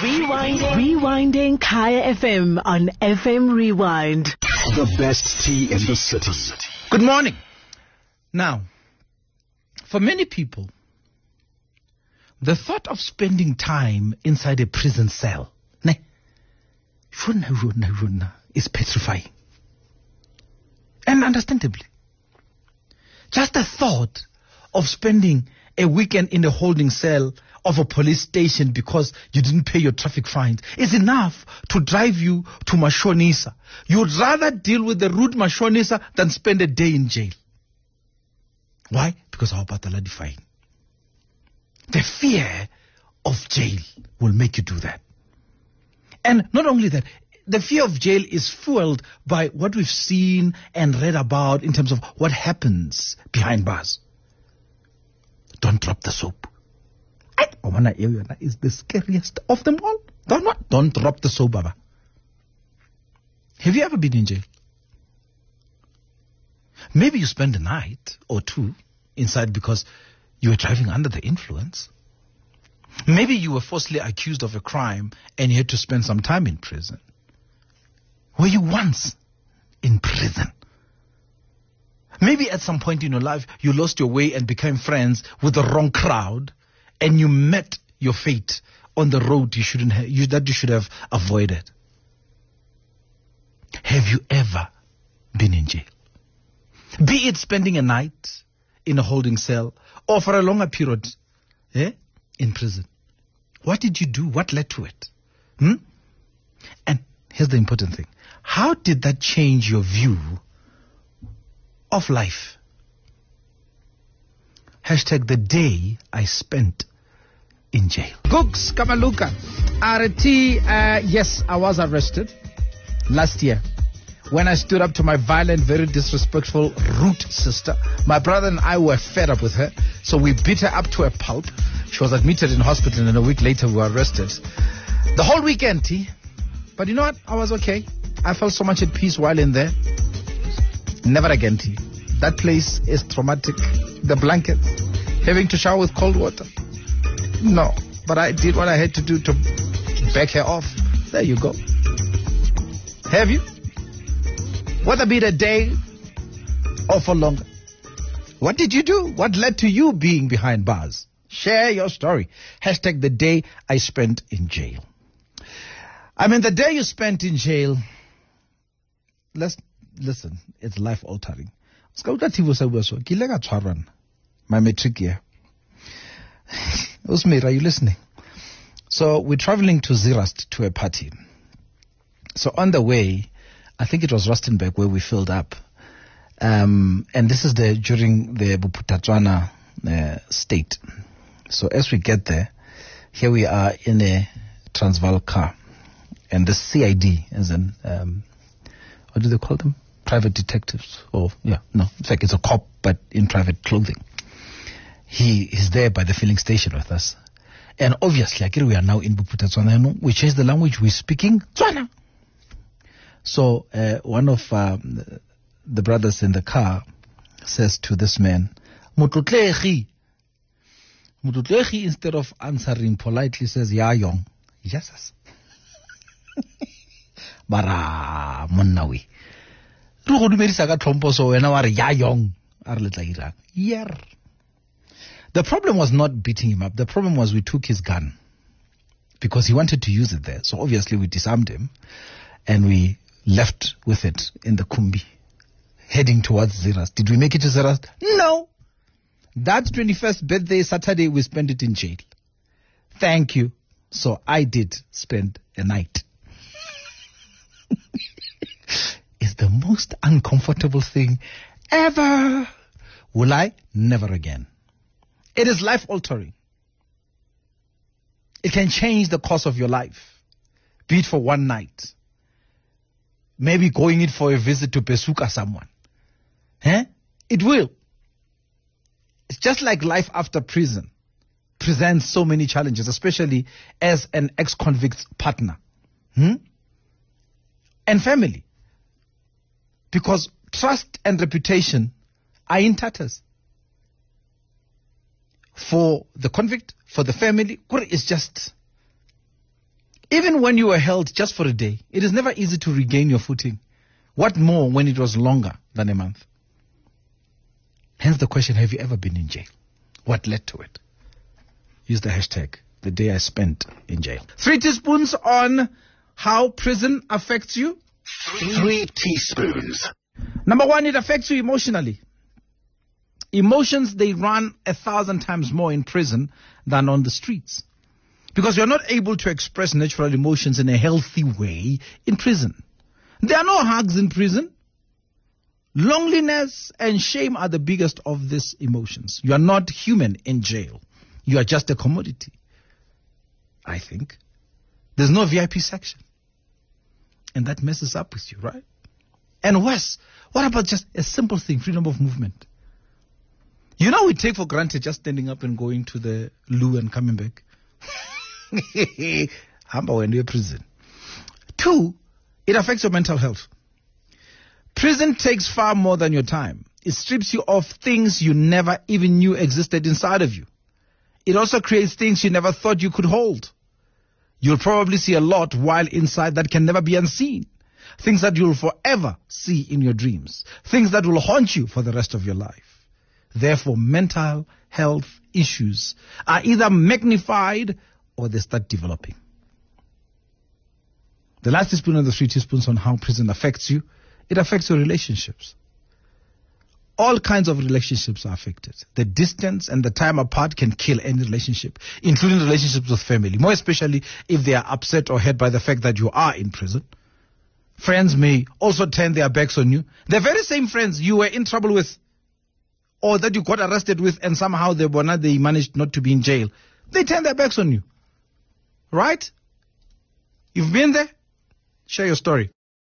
Rewinding Kaya FM on FM Rewind. The best tea in the city. Good morning. Now, for many people, the thought of spending time inside a prison cell is petrifying. And understandably. Just the thought of spending a weekend in a holding cell of a police station because you didn't pay your traffic fines is enough to drive you to Mashonisa. You'd rather deal with the rude Mashonisa than spend a day in jail. Why? Because our batala define. The fear of jail will make you do that. And not only that, the fear of jail is fueled by what we've seen and read about in terms of what happens behind bars. Don't drop the soap. Is the scariest of them all. Don't drop the soap, Baba. Have you ever been in jail? Maybe you spend a night or two inside because you were driving under the influence. Maybe you were falsely accused of a crime and you had to spend some time in prison. Were you once in prison? Maybe at some point in your life you lost your way and became friends with the wrong crowd and you met your fate on the road you should have avoided. Have you ever been in jail? Be it spending a night in a holding cell or for a longer period in prison. What did you do? What led to it? And here's the important thing. How did that change your view of life? Hashtag the day I spent in jail. Gooks Kamaluka, RT, yes, I was arrested last year when I stood up to my violent, very disrespectful, rude sister. My brother and I were fed up with her, so we beat her up to a pulp. She was admitted in hospital and a week later we were arrested. The whole weekend, T. But you know what? I was okay. I felt so much at peace while in there. Never again, T. That place is traumatic. The blankets, having to shower with cold water. No, but I did what I had to do to back her off. There you go. Have you? Whether be it a day or for longer. What did you do? What led to you being behind bars? Share your story. Hashtag the day I spent in jail. I mean, the day you spent in jail, listen, it's life altering. My matric year. Usmir, are you listening? So we're traveling to Zeerust to a party. So on the way, I think it was Rustenburg where we filled up. And this is during the Bophuthatswana state. So as we get there, here we are in a Transvaal car. And the CID, as in, what do they call them? Private detectives. In fact, it's a cop, but in private clothing. He is there by the filling station with us. And obviously, we are now in Bophuthatswana, which is the language we're speaking, Tswana. So one of the brothers in the car says to this man, Mutlutlegi. Mutlutlegi, instead of answering politely, says, Ya yong. Yes. Bara munnawi. Rugo dumerisa ka tlhompho so wena wa re ya yong a re letla irang. Yer. The problem was not beating him up. The problem was we took his gun because he wanted to use it there. So obviously we disarmed him and we left with it in the Kumbi, heading towards Zeerust. Did we make it to Zeerust? No. That 21st birthday Saturday, we spent it in jail. Thank you. So I did spend a night. It's the most uncomfortable thing ever. Will I? Never again. It is life-altering. It can change the course of your life, be it for one night. Maybe going in for a visit to Besuka someone. It will. It's just like life after prison presents so many challenges, especially as an ex-convict's partner. And family. Because trust and reputation are in tatters. For the convict, for the family, it's Even when you were held just for a day, it is never easy to regain your footing. What more when it was longer than a month? Hence the question, have you ever been in jail? What led to it? Use the hashtag, the day I spent in jail. 3 teaspoons on how prison affects you. 3 teaspoons. Number 1, it affects you emotionally. Emotions, they run 1,000 times more in prison than on the streets. Because you're not able to express natural emotions in a healthy way in prison. There are no hugs in prison. Loneliness and shame are the biggest of these emotions. You are not human in jail. You are just a commodity, I think. There's no VIP section. And that messes up with you, right? And worse, what about just a simple thing, freedom of movement? You know, we take for granted just standing up and going to the loo and coming back. Hamba when you're in prison. 2, it affects your mental health. Prison takes far more than your time. It strips you of things you never even knew existed inside of you. It also creates things you never thought you could hold. You'll probably see a lot while inside that can never be unseen. Things that you'll forever see in your dreams. Things that will haunt you for the rest of your life. Therefore, mental health issues are either magnified or they start developing. The last teaspoon of the 3 teaspoons on how prison affects you, it affects your relationships. All kinds of relationships are affected. The distance and the time apart can kill any relationship, including relationships with family, more especially if they are upset or hurt by the fact that you are in prison. Friends may also turn their backs on you. The very same friends you were in trouble with or that you got arrested with and somehow they managed not to be in jail, they turn their backs on you. Right? You've been there? Share your story.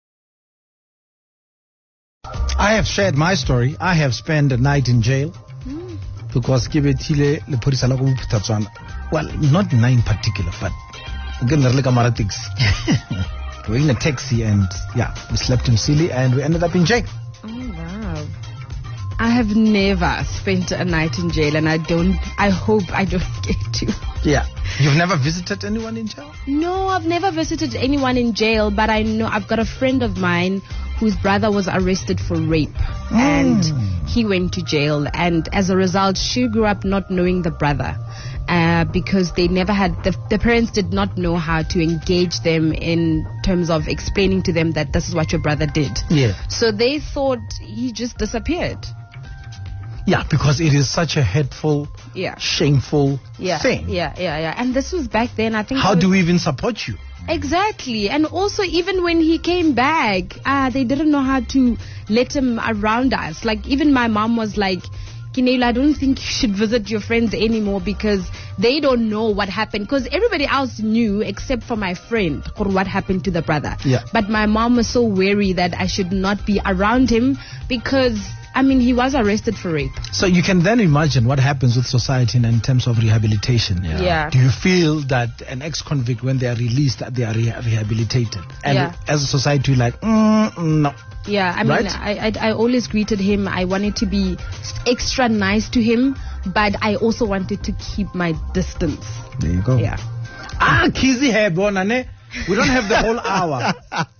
I have shared my story. I have spent a night in jail because Kibetile Leporisa la go Putatswana. Well, not 9 particular, but again, like we're in a taxi and we slept in Silly and we ended up in jail. Oh wow! I have never spent a night in jail, and I hope I don't get to. Yeah. You've never visited anyone in jail? No, I've never visited anyone in jail, but I know I've got a friend of mine whose brother was arrested for rape and he went to jail, and as a result she grew up not knowing the brother because they never had the parents did not know how to engage them in terms of explaining to them that this is what your brother did. Yeah. So they thought he just disappeared. Yeah, because it is such a hateful, shameful thing. Yeah. And this was back then, I think. How do we even support you? Exactly. And also, even when he came back, they didn't know how to let him around us. Like, even my mom was like, Kinela, I don't think you should visit your friends anymore because they don't know what happened. Because everybody else knew except for my friend what happened to the brother. Yeah. But my mom was so wary that I should not be around him because, I mean, he was arrested for rape. So you can then imagine what happens with society in terms of rehabilitation. Yeah. Do you feel that an ex-convict, when they are released, that they are rehabilitated? And as a society, like, no. Yeah, I mean, right? I always greeted him. I wanted to be extra nice to him, but I also wanted to keep my distance. There you go. Yeah. Kizzy hair, bonane. We don't have the whole hour.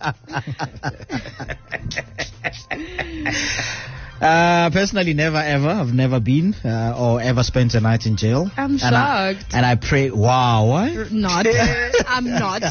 Personally, never ever. I've never been or ever spent a night in jail. I'm shocked. And I pray, wow, what? Not. I'm not.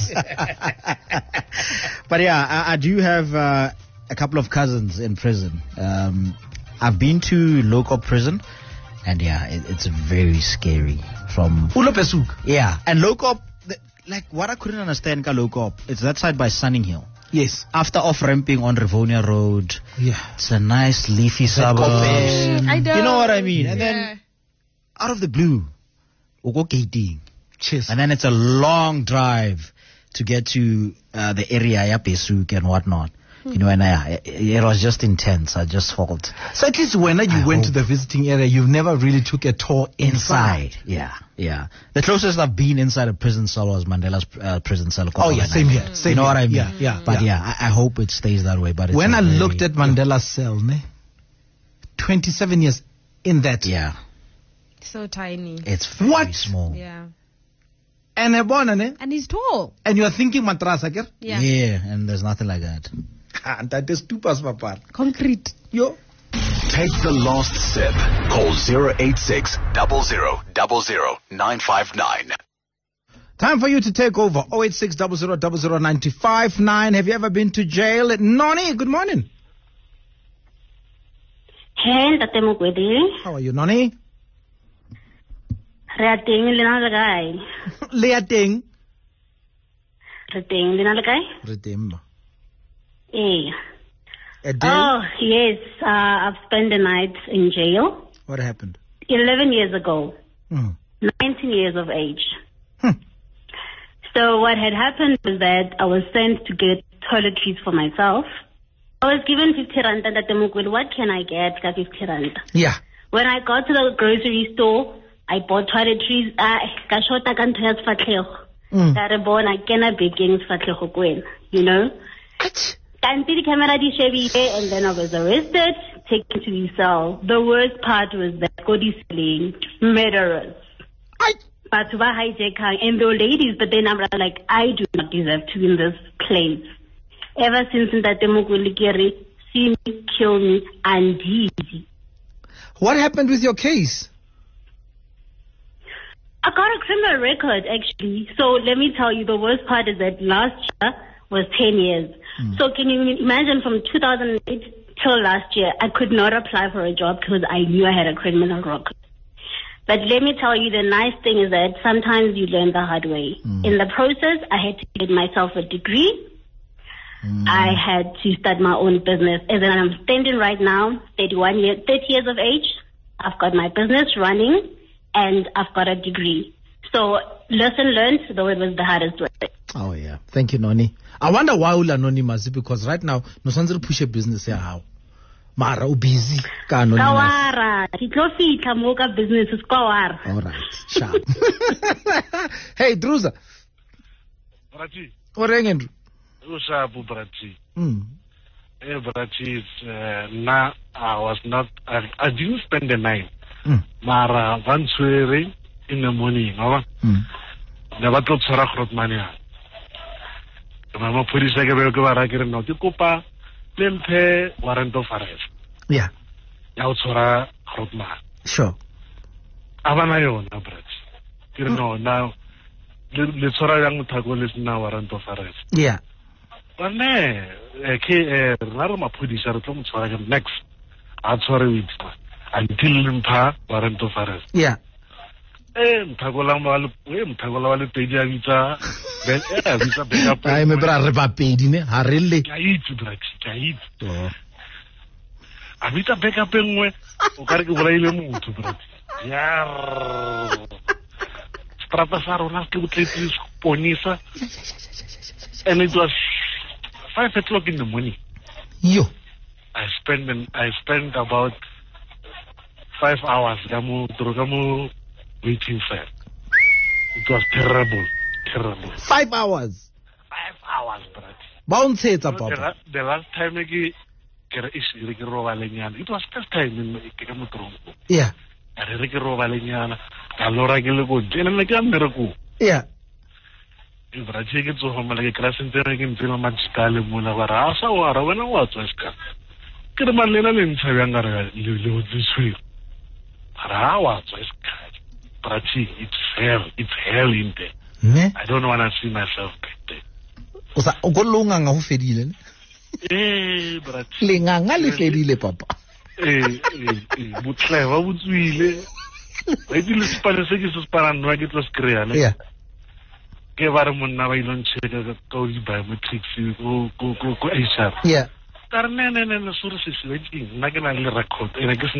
But yeah, I do have a couple of cousins in prison. I've been to local prison, and it's very scary. From Ulopesuk. Yeah, and local, like what I couldn't understand, local, it's that side by Sunninghill. Yes. After off-ramping on Rivonia Road, it's a nice leafy suburb. I know. You know what I mean? And then, out of the blue, we'll go gating. Cheers. And then it's a long drive to get to the area, Pesuk and whatnot. You know, and it was just intense. I just felt. So at least when you went to the visiting area, you've never really took a tour inside. Yeah. The closest I've been inside a prison cell was Mandela's prison cell. Oh yeah, same here. Same you know here. what I mean? Yeah. But I hope it stays that way. But it's when I looked at Mandela's cell, 27 years in that. Yeah. So tiny. It's very small. Yeah. And And he's tall. and you are thinking matrasa, ker? Yeah. Yeah, and there's nothing like that. And that is two pas papar. Concrete. Yo. Take the last sip. Call 086 0000 959. Time for you to take over. 086 0000 959. Have you ever been to jail? Noni, good morning. Hey, Tate Mokwedi. How are you, Noni? Re a teng le na le kae? Leateng. Re teng le na le kae? Retemba. Eh. A day? Oh, yes. I've spent the night in jail What happened? 11 years ago. Hmm. 19 years of age. Hmm. So what had happened was that I was sent to get toiletries for myself. I was given 50 rand and Tate Mokwedi, what can I get for 50 rand? Yeah. When I got to the grocery store, I bought toiletries. Ka shota ka ntho ya sefatlhego. Ka re bona kena bekeng sefatlhego kwena, you know? Kanti di camera di shebile, and then I was arrested, taken to the cell. The worst part was that Kodi selling murderers. But to hijackang and the ladies, but then I'm like, I do not deserve to be in this place. Ever since that Mokwedi see me, kill me, and easy. What happened with your case? I got a criminal record, actually. So let me tell you, the worst part is that last year was 10 years. So can you imagine from 2008 till last year, I could not apply for a job because I knew I had a criminal record. But let me tell you, the nice thing is that sometimes you learn the hard way. In the process, I had to get myself a degree. I had to start my own business. As I'm standing right now, 30 years of age, I've got my business running, and I've got a degree. So lesson learned, though it was the hardest way. Oh, yeah. Thank you, Noni. I wonder why you're anonymous, because right now, no one's push a business here. How? Mara, busy. Kawara. Kitlo moka business is kawara. All right. Sharp. Hey, Druza. Brati. What are you Usabu Brati. Brati, now I was not, I didn't spend the night. Mara, once in the morning, never told Sarah Rotmania. Mama police like a very good argument, not to Copa, then pay warrant of arrest. Yeah. Outsora Rotma. Sure. Avanayo, no, Brati. You know, now, the Sora young Tagol is now warrant of arrest. Yeah. But Narama police are from Sora next. Outsora with until Limpa warrant of arrest. Yeah. Mtagola wale peja vita vita backup. I remember repapedi ne harelle. Kaiti Brati, kaiti. Avita backup engwe o kare ke bola ile motho Brati. Yar. Strata sa rona ke botletse ponisa. And it was 5 o'clock in the morning. Yo. I spent about 5 hours gamu waiting for it. It was terrible. 5 hours. 5 hours, Brati. Bounce it up, Papa. The last time it was first time in Kikamutrumpo. Yeah. And Ricky Rovaliana, Alora Gilugo, General Gameraku. Yeah. Brati gets home like a crescent in Filamatscal Munavara, or when I was Weska. Kiramalina in Savanga, you this week. Parawa, Brati, it's hell in there. I don't want to see myself back there. Osa okolonga nga ho fedile. Brati. Lenganga le fedile papa. Butleva butswile. Ba dile spana se ke se spana no ke tlo skrea ne. Yeah. Ke ba re monna ba ilong cheka ka di biometrics go HR. Yeah. No, sure, not going to record. And I guess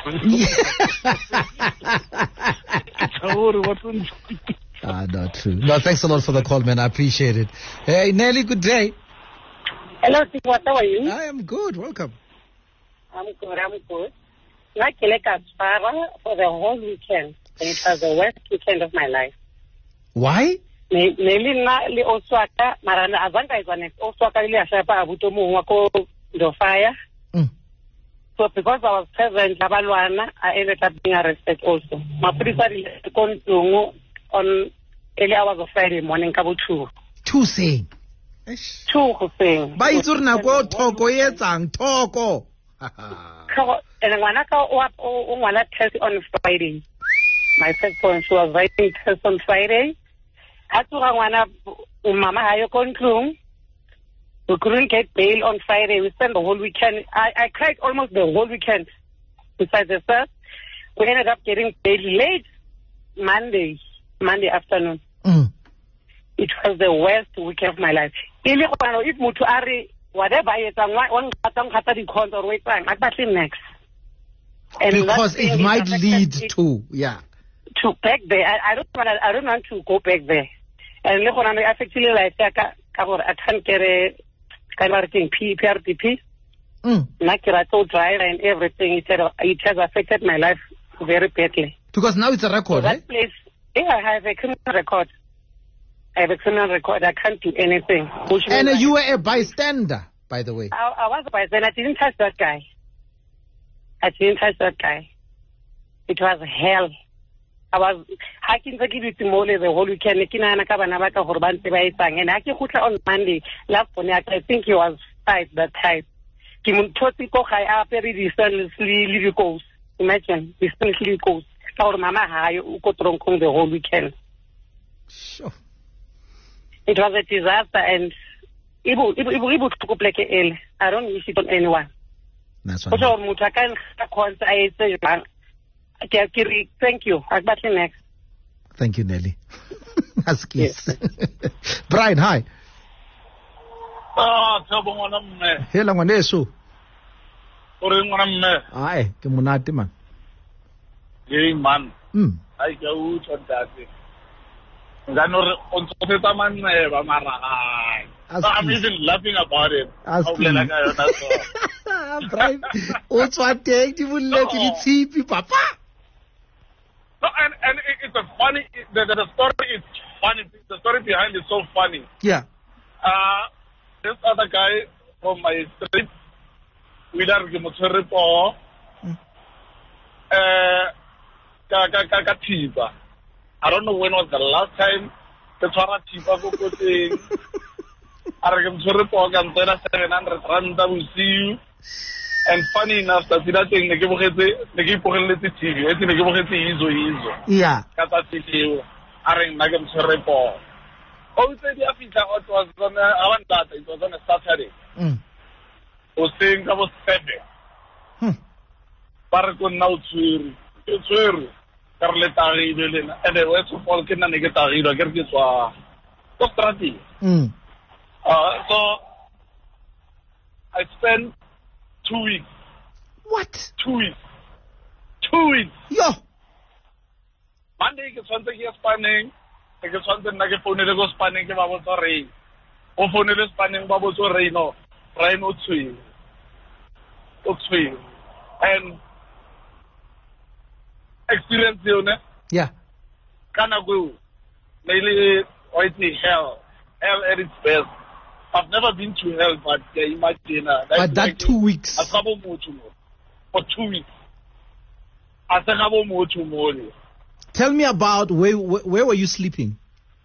not true. No, thanks a lot for the call, man. I appreciate it. Hey, Nelly, good day. Hello, what are you? I am good. Welcome. I'm good. Like Spara for the whole weekend. It was the worst weekend of my life. Why? Nelly li Oswaka, Marana Azanta is on it. Oswaka li Ashapa Abutomu Wako the fire. So because I was present, I ended up being arrested also. My police on early hours of Friday morning, kabo 2. 2 saying. 2 hoseng. Ba itse re nako thoko e etsang thoko. And ngwanaka o ngwana test on Friday. My first born, she was writing test on Friday. Atuga ngwana mama hayo kontlung. We couldn't get bail on Friday. We spent the whole weekend. I cried almost the whole weekend. Besides the first, we ended up getting bail late Monday afternoon. It was the worst week of my life. If mutu ari whatever next. Because it might lead to back there. I don't want to go back there. And I effectively like I can't get a kind of thing PRDP. So dry and everything. It has affected my life very badly. Because now it's a record, so that place, I have a criminal record. I can't do anything. And you were a bystander, by the way. I was a bystander. I didn't touch that guy. It was hell. I was hiking the whole weekend. And I on Monday. I think he was 5 that time. Imagine, he goes. Our mama the whole weekend. Sure. It was a disaster, and I don't wish it on anyone. That's what thank you. I'll back you next. Thank you, Nelly. Yes. Brian, hi. Hela ngwaneso. Ai, ke monate man. Hey man. I go to that. I'm even laughing about it. Brian, what's what take you will let it see papa? No, and it's a funny. The story is funny. The story behind it is so funny. Yeah. This other guy from my street, we are going to I don't know when was the last time the Torah Tipa go putting R700 will see you. And funny enough, that thing they give TV. I think they give yeah. Oh, it was on it was on a Saturday. Was saying I was 7. Paracon now to and the West of Falcon and Negatari, I get this so I spent 2 weeks. What? 2 weeks. 2 weeks. Yo. Monday gets something here spanning. I get something like a phone that goes spanning about the rain. Or phone is spanning about the rain. No, rain or swing. And experience, yeah. Can I go? Maybe waiting hell at its best. I've never been to hell, but imagine but that 2 weeks. For 2 weeks. Tell me about where were you sleeping?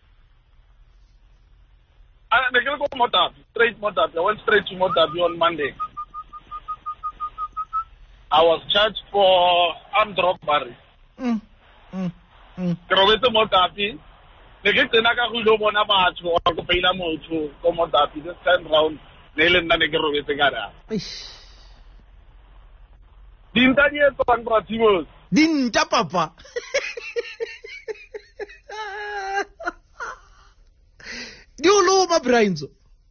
I went straight to Motabi on Monday. I was charged for armed robbery. Motabi. They get the Nagahudo Bonabacho or the Pelamo to come on that, just turn round, nail and Nanegaro together. Didn't I hear one Brativos? Didn't Papa? Do you lose my brains?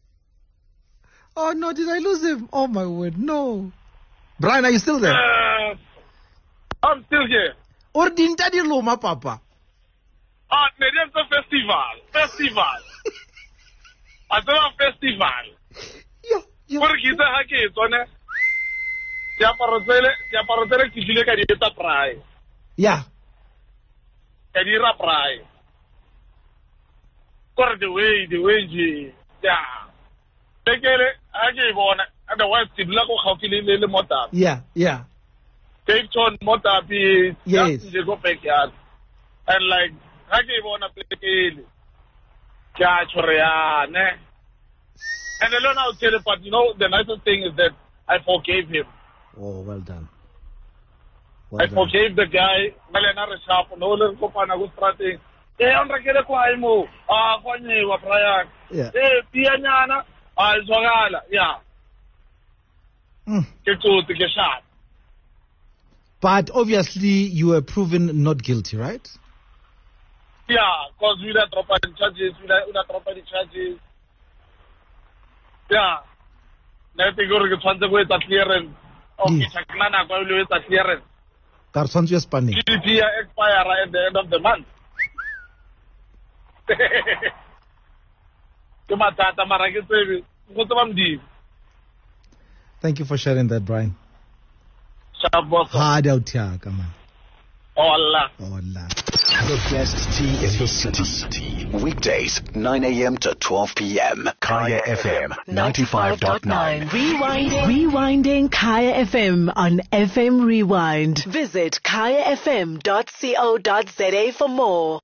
Oh no, did I lose him? Oh my word, no. Brian, are you still there? I'm still here. Or didn't I lose my papa? Maybe it's a festival. I don't have festival. Yo. Por kita hake tone. Ya parotele kifile ka dieta prai. Yeah. Ka dira prai. For the way, yeah. Tekele hake bona. Otherwise, tibla ko khafile le mota. Yeah. Take on mota bi. Yes. You go backyard. And like ha ke bona pele ke a tshwareyane. And alone I'll tell you, but you know, the nicest thing is that I forgave him. Oh, well done. I forgave the guy. Malena re sharp no le kopana go strating. On rekele kwa imo. Kwa nyewa prayak. Pia nyana. Zwagala. Yeah. Ke tsote ke sharp. But obviously you were proven not guilty, right? Yeah, because we don't drop any charges. We don't drop any charges. Yeah. Nothing going to try to go to clearance. Okay, Chaknana going to go to clearance. Carson just panic. GDP expire at the end of the month. Thank you for sharing that, Brian. Hard out here, come on. Allah. The best tea in the city. Weekdays, 9 a.m. to 12 p.m. Kaya FM 95.9. Rewinding Kaya FM on FM Rewind. Visit kayafm.co.za for more.